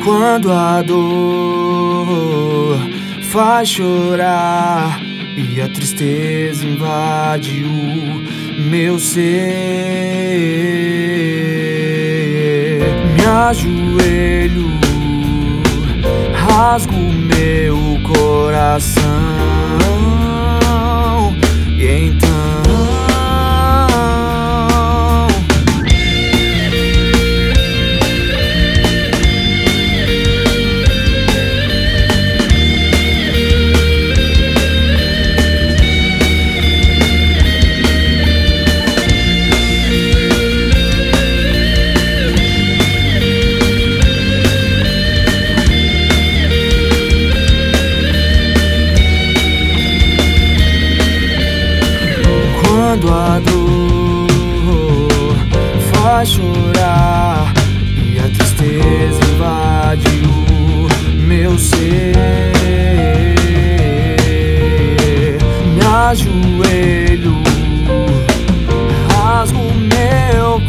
Quando a dor faz chorar e a tristeza invade o meu ser, me ajoelho, rasgo meu coração e então quando a dor faz chorar e a tristeza invade o meu ser, me ajoelho, rasgo meu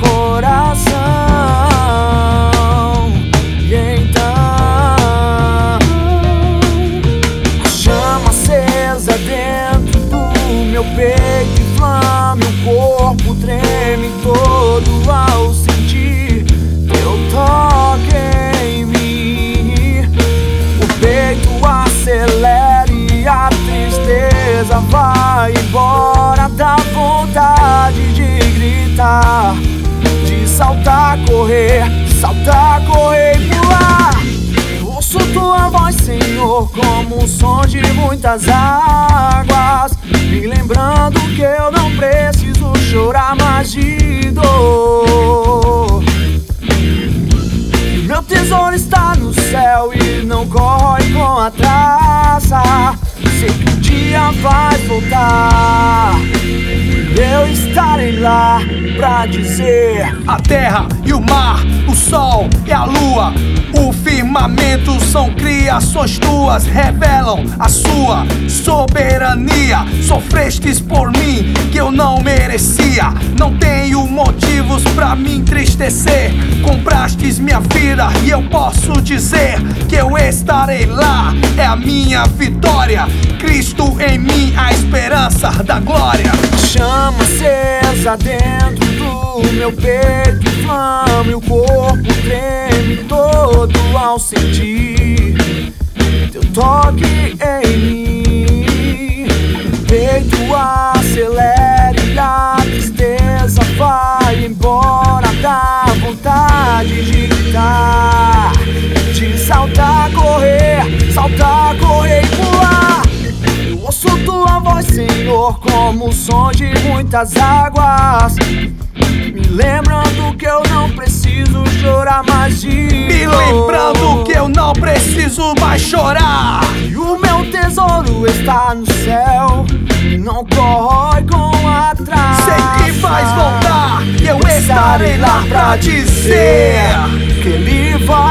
coração e então a chama acesa dentro do meu peito, meu corpo treme todo ao sentir teu toque em mim. O peito acelera e a tristeza vai embora. Dá vontade de gritar, de saltar, correr e pular. Ouço tua voz, Senhor, como o som de muitas águas, me lembrando que eu não preciso chorar mais de dor. Meu tesouro está no céu e não corre com a traça. Sei que um dia vai voltar, eu estarei lá pra dizer: a terra e o mar, o sol e a lua, o firmamento são criações tuas, revelam a sua soberania. Sofrestes por mim que eu não merecia, não tenho motivos pra me entristecer. Comprastes minha vida e eu posso dizer que eu estarei lá, é a minha vitória. Cristo em mim, a esperança da glória. Chama acesa dentro do meu peito inflama, o corpo treme todo ao sentir teu toque em mim. O peito acelera e a tristeza vai embora. Dá vontade de gritar, de saltar, correr e pular. Eu ouço tua voz, Senhor, como o som de muitas águas, me lembrando que eu não preciso chorar mais de Me dor. lembrando que eu não preciso mais chorar. E o meu tesouro está no céu e não corre com a traça. Sei que vais voltar e eu estarei lá pra dizer que Ele vai